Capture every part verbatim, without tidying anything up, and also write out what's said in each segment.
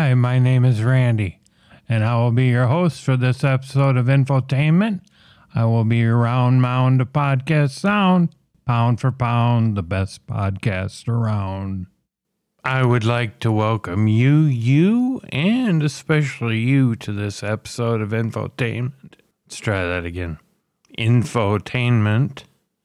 Hi, my name is Randy, and I will be your host for this episode of Infotainment. I will be your round mound of podcast sound, pound for pound, the best podcast around. I would like to welcome you, you, and especially you to this episode of Infotainment. Let's try that again. Infotainment.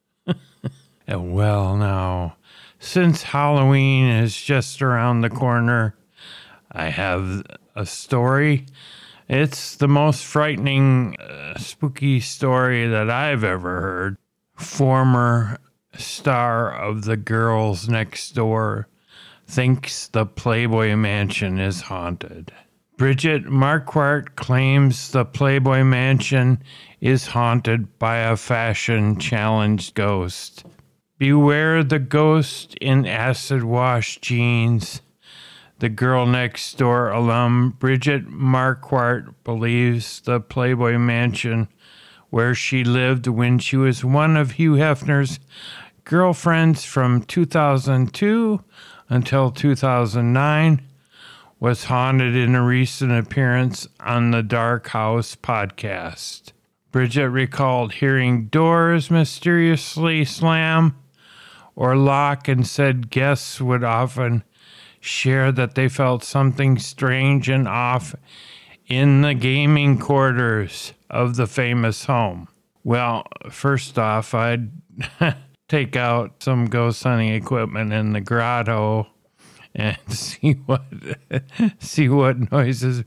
And well, now, since Halloween is just around the corner, I have a story. It's the most frightening, uh, spooky story that I've ever heard. Former star of The Girls Next Door thinks the Playboy Mansion is haunted. Bridget Marquardt claims the Playboy Mansion is haunted by a fashion-challenged ghost. Beware the ghost in acid-wash jeans. The Girl Next Door alum Bridget Marquardt believes the Playboy Mansion, where she lived when she was one of Hugh Hefner's girlfriends from two thousand two until two thousand nine, was haunted in a recent appearance on the Dark House podcast. Bridget recalled hearing doors mysteriously slam or lock and said guests would often share that they felt something strange and off in the gaming quarters of the famous home. Well, first off, I'd take out some ghost hunting equipment in the grotto and see what see what noises.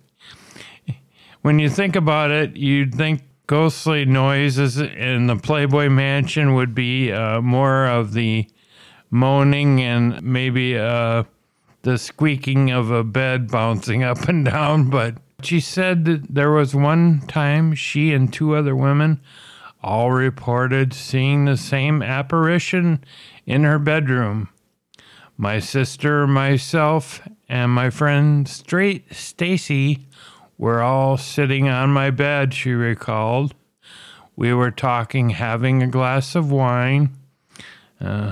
When you think about it, you'd think ghostly noises in the Playboy Mansion would be uh, more of the moaning and maybe uh, the squeaking of a bed bouncing up and down. But she said that there was one time she and two other women all reported seeing the same apparition in her bedroom. My sister, myself, and my friend Straight Stacy were all sitting on my bed, she recalled. We were talking, having a glass of wine. Uh,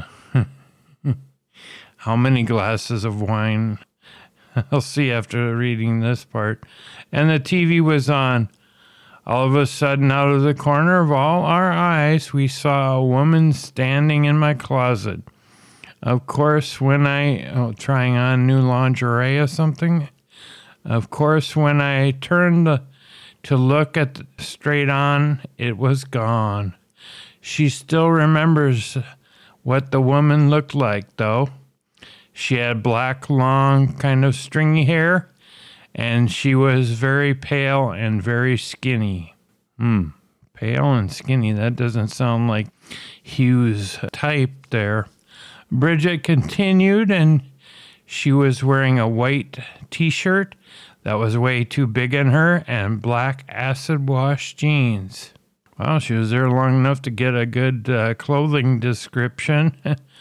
how many glasses of wine? I'll see after reading this part. And the T V was on. All of a sudden, out of the corner of all our eyes, we saw a woman standing in my closet. Of course, when I, oh, trying on new lingerie or something. Of course, when I turned the, to look at the, straight on, it was gone. She still remembers what the woman looked like, though. She had black, long, kind of stringy hair, and she was very pale and very skinny. Hmm, pale and skinny, that doesn't sound like Hugh's type there. Bridget continued, and she was wearing a white t-shirt that was way too big on her and black acid-wash jeans. Well, she was there long enough to get a good uh, clothing description.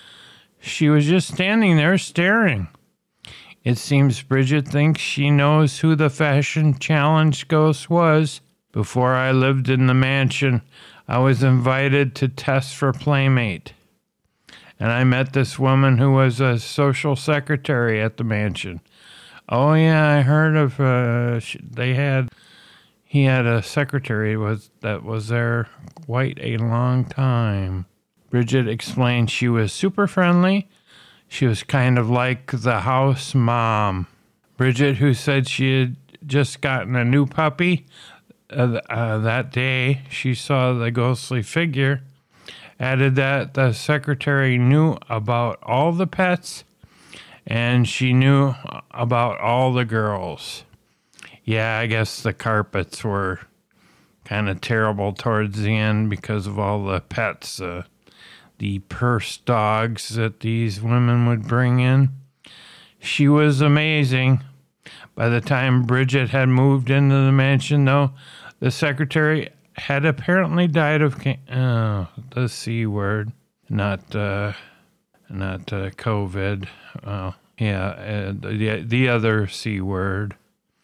She was just standing there staring. It seems Bridget thinks she knows who the fashion challenge ghost was. Before I lived in the mansion, I was invited to test for Playmate. And I met this woman who was a social secretary at the mansion. Oh yeah, I heard of, uh, they had, he had a secretary was that was there quite a long time. Bridget explained she was super friendly. She was kind of like the house mom. Bridget, who said she had just gotten a new puppy, uh, uh, that day she saw the ghostly figure, added that the secretary knew about all the pets and she knew about all the girls. Yeah, I guess the carpets were kind of terrible towards the end because of all the pets. Uh, the purse dogs that these women would bring in. She was amazing. By the time Bridget had moved into the mansion, though, the secretary had apparently died of can- oh, the C word, not uh, not uh, COVID. Well, yeah, uh, the the other C word.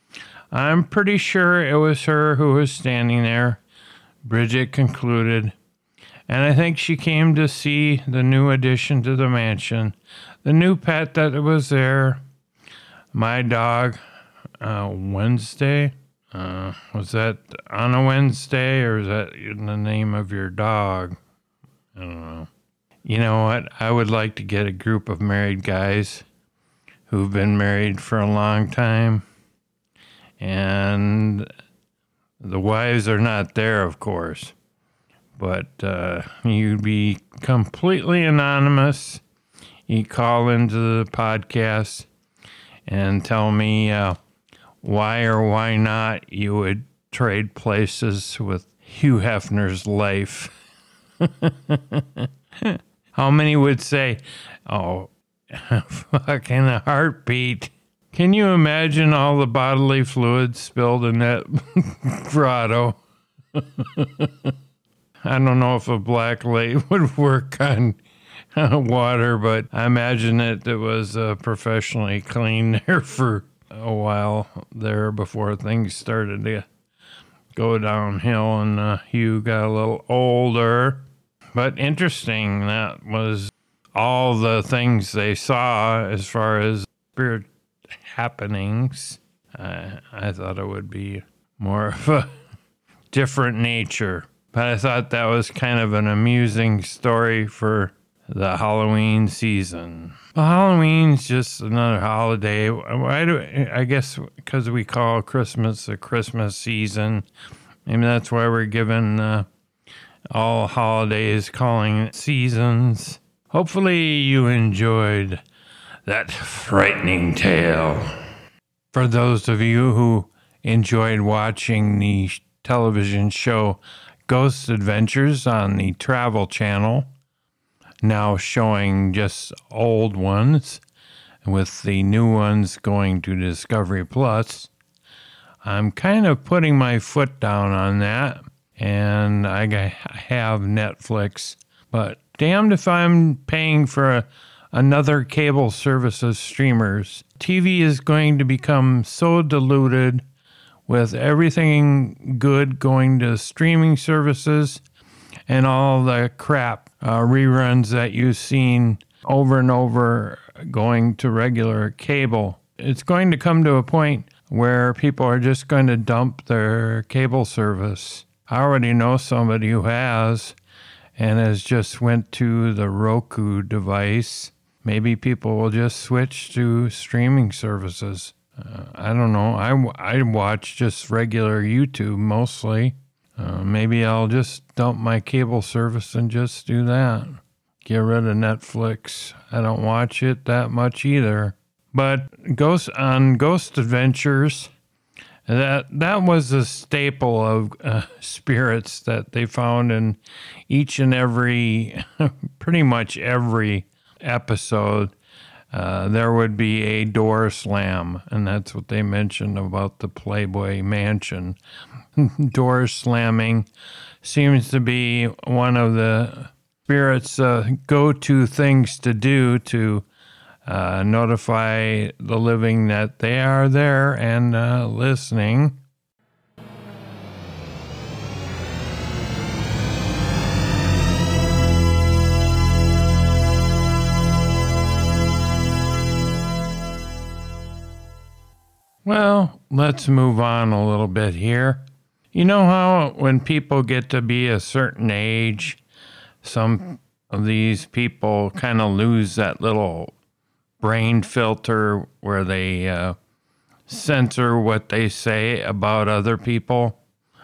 I'm pretty sure it was her who was standing there, Bridget concluded. And I think she came to see the new addition to the mansion, the new pet that was there. My dog, uh, Wednesday. Uh, was that on a Wednesday, or is that in the name of your dog? I don't know. You know what? I would like to get a group of married guys who've been married for a long time, and the wives are not there, of course, but uh, you'd be completely anonymous. You call into the podcast and tell me uh, why or why not you would trade places with Hugh Hefner's life. How many would say, oh, fucking a heartbeat? Can you imagine all the bodily fluids spilled in that grotto? I don't know if a black light would work on water, but I imagine it, it was uh, professionally clean there for a while there before things started to go downhill and uh, Hugh got a little older. But interesting, that was all the things they saw as far as spirit happenings. Uh, I thought it would be more of a different nature. But I thought that was kind of an amusing story for the Halloween season. Well, Halloween's just another holiday. Why do I guess because we call Christmas the Christmas season. Maybe that's why we're given uh, all holidays calling it seasons. Hopefully you enjoyed that frightening tale. For those of you who enjoyed watching the television show Ghost Adventures on the Travel Channel, now showing just old ones, with the new ones going to Discovery Plus, I'm kind of putting my foot down on that, and I have Netflix, but damned if I'm paying for a, another cable services streamers. T V is going to become so diluted with everything good going to streaming services and all the crap uh, reruns that you've seen over and over going to regular cable. It's going to come to a point where people are just going to dump their cable service. I already know somebody who has and has just went to the Roku device. Maybe people will just switch to streaming services. Uh, I don't know. I, I watch just regular YouTube mostly. Uh, maybe I'll just dump my cable service and just do that. Get rid of Netflix. I don't watch it that much either. But Ghost on Ghost Adventures, that that was a staple of uh, spirits that they found in each and every, pretty much every episode. Uh, there would be a door slam, and that's what they mentioned about the Playboy Mansion. Door slamming seems to be one of the spirits' uh, go-to things to do to uh, notify the living that they are there and uh, listening. Well, let's move on a little bit here. You know how when people get to be a certain age, some of these people kind of lose that little brain filter where they uh, censor what they say about other people?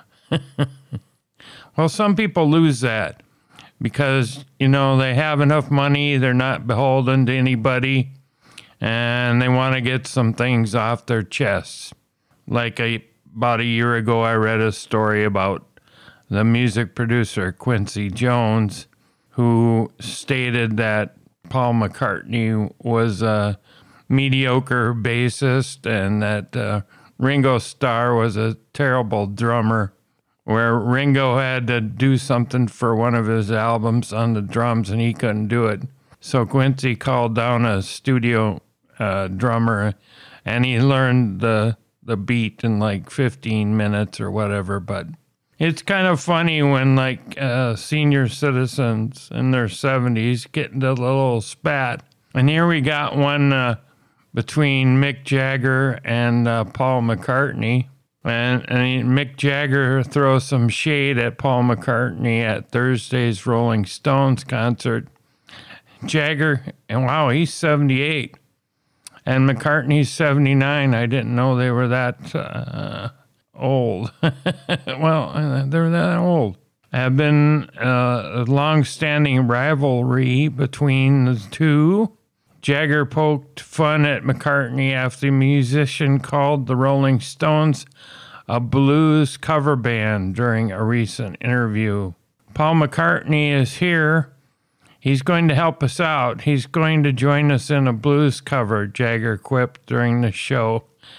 Well, some people lose that because, you know, they have enough money, they're not beholden to anybody, and they want to get some things off their chests. Like a, about a year ago, I read a story about the music producer Quincy Jones, who stated that Paul McCartney was a mediocre bassist and that uh, Ringo Starr was a terrible drummer, where Ringo had to do something for one of his albums on the drums and he couldn't do it. So Quincy called down a studio uh, drummer and he learned the the beat in like fifteen minutes or whatever. But it's kind of funny when like uh, senior citizens in their seventies get into a little spat. And here we got one uh, between Mick Jagger and uh, Paul McCartney. And, and Mick Jagger throws some shade at Paul McCartney at Thursday's Rolling Stones concert. Jagger, and wow, he's seventy-eight. And McCartney's seventy-nine. I didn't know they were that uh, old. Well, they're that old. Have been uh, a long-standing rivalry between the two. Jagger poked fun at McCartney after the musician called the Rolling Stones a blues cover band during a recent interview. Paul McCartney is here. He's going to help us out. He's going to join us in a blues cover, Jagger quipped during the show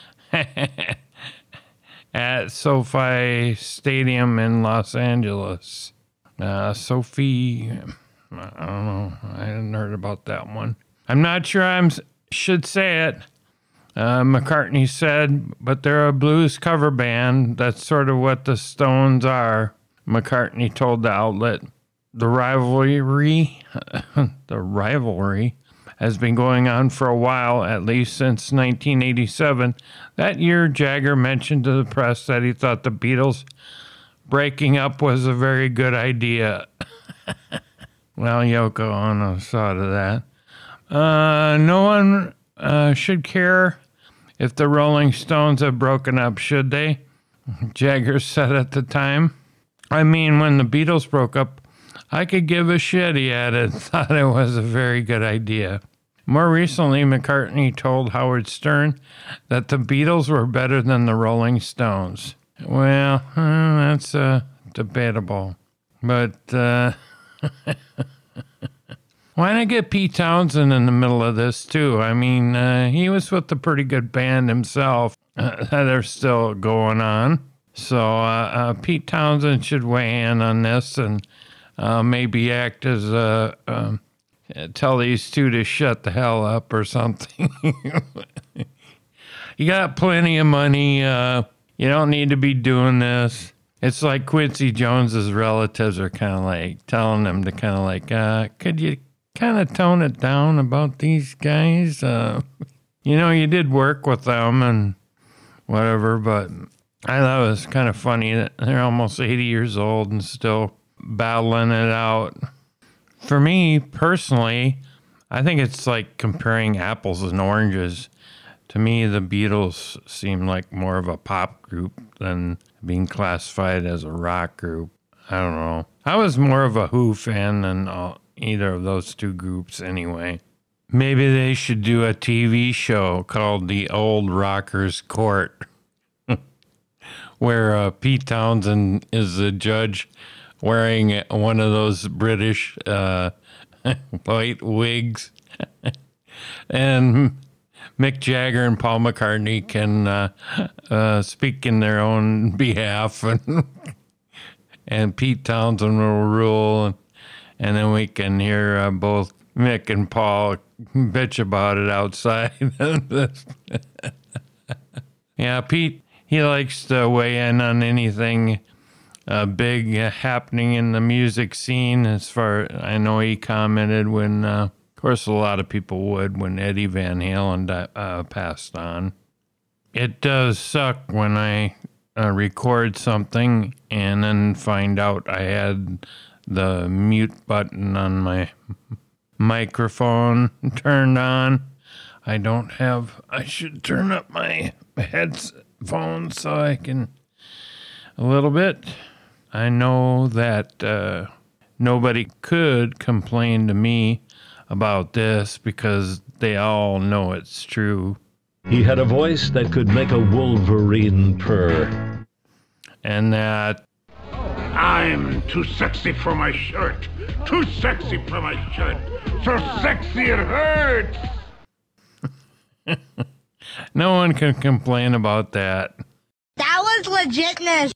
at SoFi Stadium in Los Angeles. Uh, Sophie, I don't know. I hadn't heard about that one. I'm not sure I should say it, uh, McCartney said, but they're a blues cover band. That's sort of what the Stones are, McCartney told the outlet. The rivalry, the rivalry has been going on for a while, at least since nineteen eighty-seven. That year, Jagger mentioned to the press that he thought the Beatles breaking up was a very good idea. Well, Yoko Ono saw to that. Uh, no one uh, should care if the Rolling Stones have broken up, should they? Jagger said at the time. I mean, when the Beatles broke up, I could give a shit, he added. Thought it was a very good idea. More recently, McCartney told Howard Stern that the Beatles were better than the Rolling Stones. Well, uh, that's uh, debatable. But, uh... why not get Pete Townsend in the middle of this, too? I mean, uh, he was with a pretty good band himself. Uh, they're still going on. So uh, uh, Pete Townsend should weigh in on this and uh, maybe act as a... Um, tell these two to shut the hell up or something. You got plenty of money. Uh, you don't need to be doing this. It's like Quincy Jones's relatives are kind of like telling him to kind of like, uh, could you kind of tone it down about these guys? Uh, you know, you did work with them and whatever, but I thought it was kind of funny that they're almost eighty years old and still battling it out. For me, personally, I think it's like comparing apples and oranges. To me, the Beatles seem like more of a pop group than being classified as a rock group. I don't know. I was more of a Who fan than all, either of those two groups anyway. Maybe they should do a T V show called The Old Rockers Court, where uh, Pete Townsend is the judge wearing one of those British uh, white wigs. And Mick Jagger and Paul McCartney can uh, uh, speak in their own behalf, and and Pete Townsend will rule, and, and then we can hear uh, both Mick and Paul bitch about it outside. Yeah, Pete, he likes to weigh in on anything uh, big uh, happening in the music scene. As far I know, he commented when, uh, of course, a lot of people would when Eddie Van Halen di- uh, passed on. It does suck when I uh, record something and then find out I had the mute button on my microphone turned on. I don't have, I should turn up my headphones so I can, a little bit. I know that uh, nobody could complain to me about this because they all know it's true. He had a voice that could make a wolverine purr. And that I'm too sexy for my shirt. Too sexy for my shirt. So sexy it hurts. no one can complain about that. That was legitness.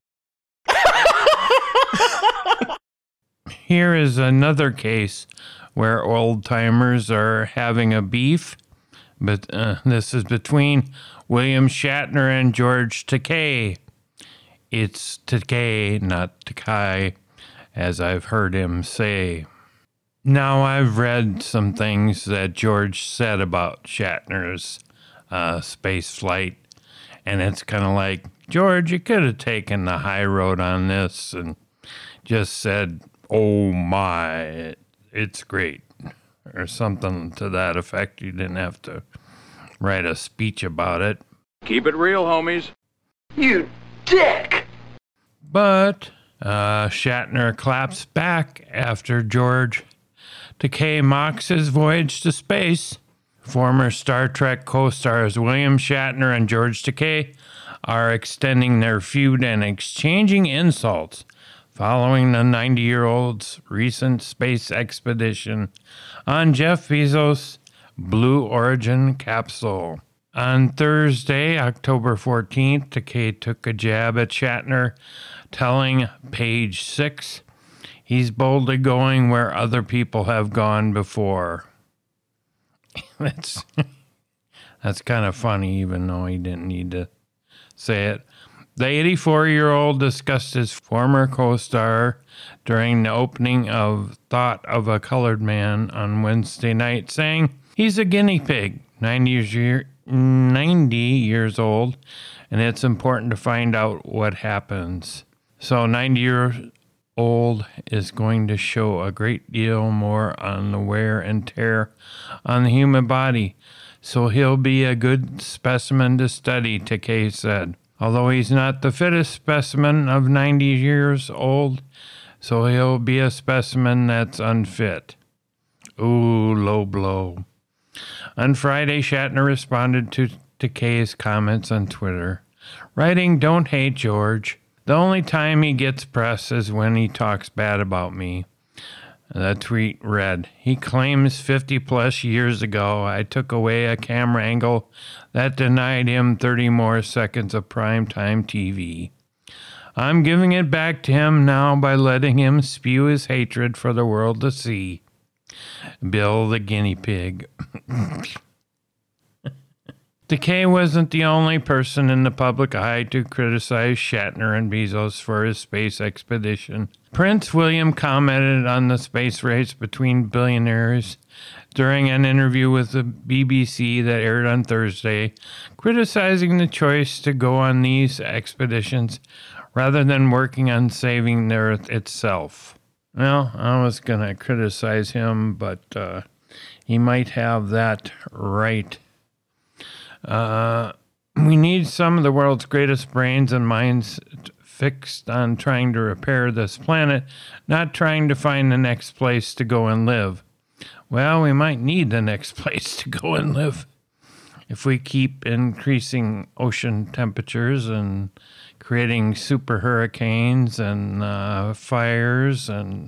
Here is another case where old-timers are having a beef, but uh, this is between William Shatner and George Takei. It's Takei, not Takai, as I've heard him say. Now, I've read some things that George said about Shatner's uh, space flight. And it's kind of like, George, you could have taken the high road on this and just said, oh my, it's great, or something to that effect. You didn't have to write a speech about it. Keep it real, homies. You dick! But uh, Shatner claps back after George Takei mocks his voyage to space. Former Star Trek co-stars William Shatner and George Takei are extending their feud and exchanging insults following the ninety-year-old's recent space expedition on Jeff Bezos' Blue Origin capsule. On Thursday, October fourteenth, Takei took a jab at Shatner, telling Page Six he's boldly going where other people have gone before. That's that's kind of funny, even though he didn't need to say it. The eighty-four-year-old discussed his former co-star during the opening of Thought of a Colored Man on Wednesday night, saying he's a guinea pig, ninety years, ninety years old, and it's important to find out what happens. So ninety years old is going to show a great deal more on the wear and tear on the human body, so he'll be a good specimen to study, Takei said. Although he's not the fittest specimen of ninety years old, so he'll be a specimen that's unfit. Ooh, low blow. On Friday, Shatner responded to Takei's comments on Twitter, writing, "Don't hate George. The only time he gets press is when he talks bad about me." The tweet read, "He claims fifty plus years ago I took away a camera angle that denied him thirty more seconds of primetime T V. I'm giving it back to him now by letting him spew his hatred for the world to see. Bill the guinea pig." Takei wasn't the only person in the public eye to criticize Shatner and Bezos for his space expedition. Prince William commented on the space race between billionaires during an interview with the B B C that aired on Thursday, criticizing the choice to go on these expeditions rather than working on saving the Earth itself. Well, I was going to criticize him, but uh, he might have that right. Uh, we need some of the world's greatest brains and minds t- fixed on trying to repair this planet, not trying to find the next place to go and live. Well, we might need the next place to go and live if we keep increasing ocean temperatures and creating super hurricanes and uh, fires and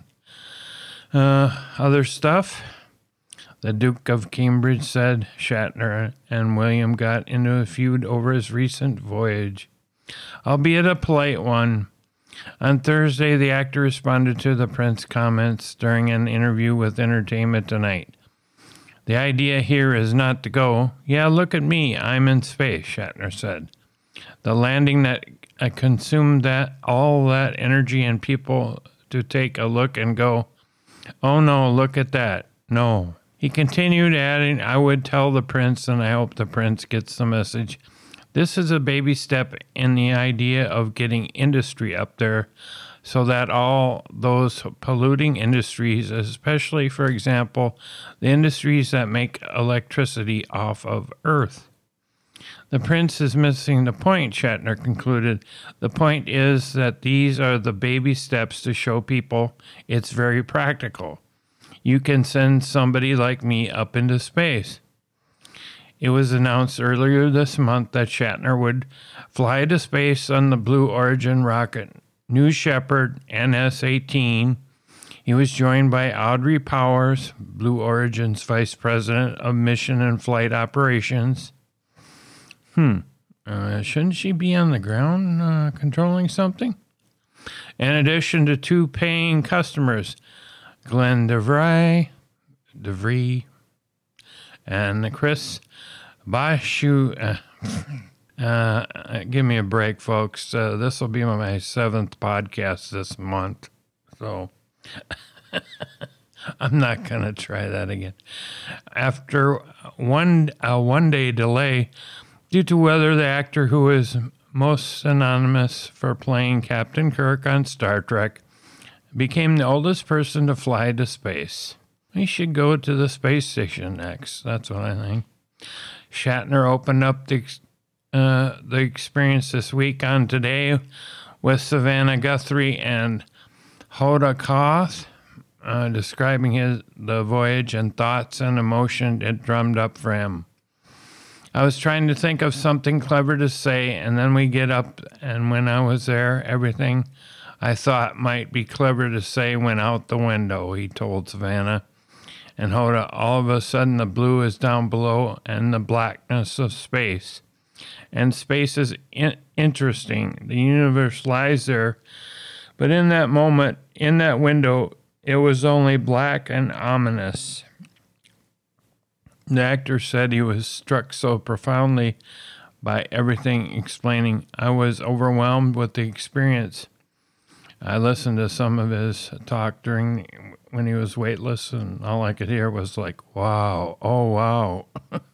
uh, other stuff. The Duke of Cambridge said Shatner and William got into a feud over his recent voyage, albeit a polite one. On Thursday, the actor responded to the Prince comments during an interview with Entertainment Tonight. "The idea here is not to go, yeah, look at me, I'm in space," Shatner said. "The landing that uh, consumed that all that energy and people to take a look and go, oh no, look at that, no." He continued, adding, "I would tell the Prince, and I hope the Prince gets the message. This is a baby step in the idea of getting industry up there so that all those polluting industries, especially, for example, the industries that make electricity off of Earth." "The Prince is missing the point," Shatner concluded. "The point is that these are the baby steps to show people it's very practical. You can send somebody like me up into space." It was announced earlier this month that Shatner would fly to space on the Blue Origin rocket New Shepard N S eighteen. He was joined by Audrey Powers, Blue Origin's Vice President of Mission and Flight Operations. Hmm, uh, shouldn't she be on the ground uh, controlling something? In addition to two paying customers, Glenn DeVry, DeVry, and Chris Bashu. Uh, uh, give me a break, folks. Uh, this will be my seventh podcast this month. So, I'm not going to try that again. After one a one-day delay due to weather, the actor who is most synonymous for playing Captain Kirk on Star Trek became the oldest person to fly to space. He should go to the space station next. That's what I think. Shatner opened up the uh, the experience this week on Today with Savannah Guthrie and Hoda Kotb, uh, describing his the voyage and thoughts and emotion it drummed up for him. I was trying to think of something clever to say, and then we get up, and when I was there, everything I thought might be clever to say went out the window, he told Savannah. And Hoda, all of a sudden the blue is down below and the blackness of space. And space is in- interesting. The universe lies there. But in that moment, in that window, it was only black and ominous. The actor said he was struck so profoundly by everything, explaining, I was overwhelmed with the experience. I listened to some of his talk during when he was weightless, and all I could hear was like, wow, oh, wow.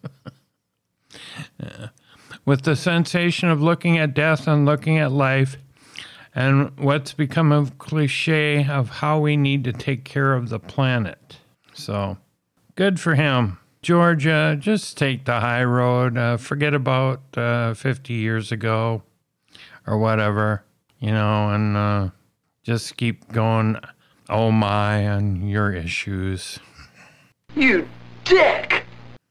Yeah. With the sensation of looking at death and looking at life, and what's become a cliche of how we need to take care of the planet. So, good for him. Georgia, just take the high road. Uh, forget about uh, fifty years ago or whatever, you know, and uh, just keep going, oh my, on your issues. You dick!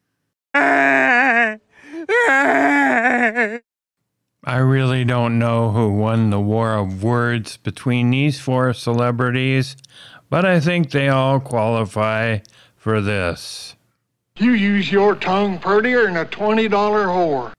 I really don't know who won the war of words between these four celebrities, but I think they all qualify for this. You use your tongue prettier than a twenty dollar whore.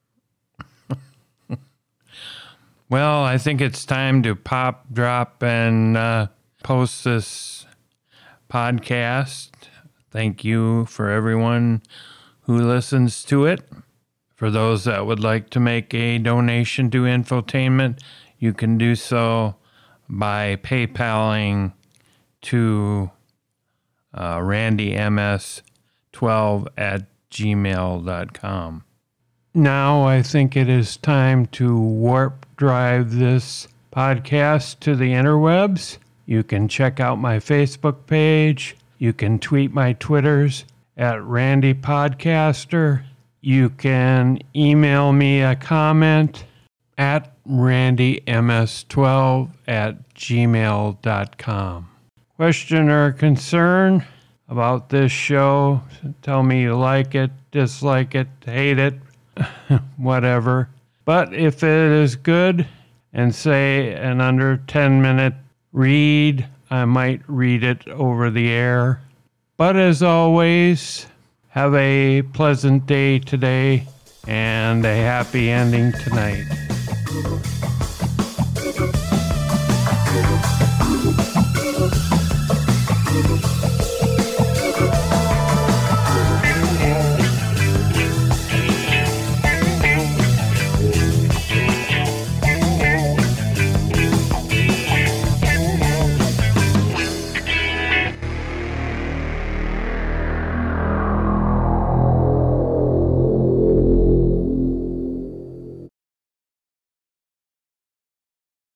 Well, I think it's time to pop, drop, and uh, post this podcast. Thank you for everyone who listens to it. For those that would like to make a donation to Infotainment, you can do so by PayPaling to uh, randy m s twelve at gmail dot com. Now I think it is time to warp drive this podcast to the interwebs. You can check out my Facebook page. You can tweet my Twitters at Randy Podcaster. You can email me a comment at randy m s twelve at gmail dot com. Question or concern about this show? Tell me you like it, dislike it, hate it, whatever. But if it is good and say an under ten minute read, I might read it over the air. But as always, have a pleasant day today and a happy ending tonight.